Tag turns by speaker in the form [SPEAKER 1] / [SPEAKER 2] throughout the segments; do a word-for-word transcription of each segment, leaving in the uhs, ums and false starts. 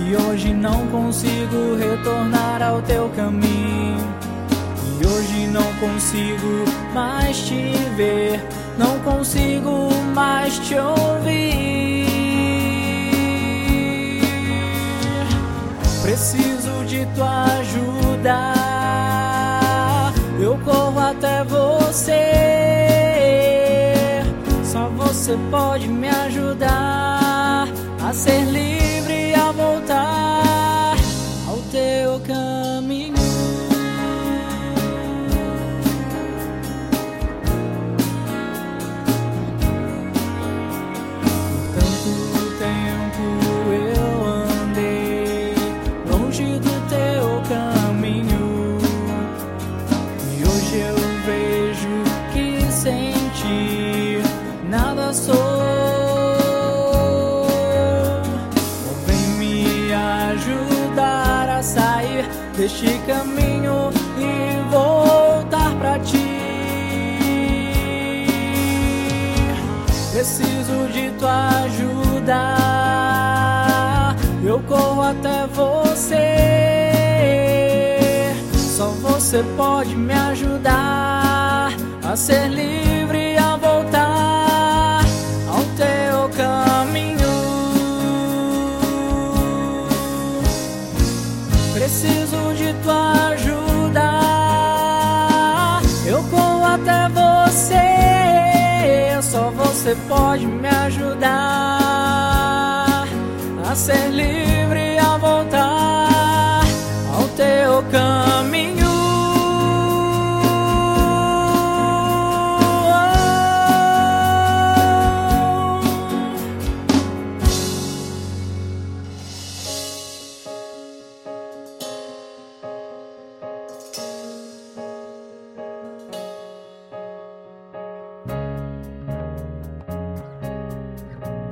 [SPEAKER 1] E hoje não consigo retornar ao teu caminho. E hoje não consigo mais te ver, não consigo mais te ouvir. Preciso de tua ajuda, eu corro até você. Só você pode me ajudar a ser livre, a voltar ao teu caminho. Tanto tempo eu andei longe do teu caminho, e hoje eu vejo que sem ti nada sou. Deste caminho e voltar pra ti. Preciso de tua ajuda, eu corro até você. Só você pode me ajudar a ser livre, a voltar ao teu caminho. Preciso de tua ajuda, eu corro até você. Só você pode me ajudar a ser livre, a voltar ao teu caminho.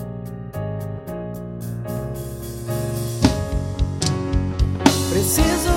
[SPEAKER 1] Preciso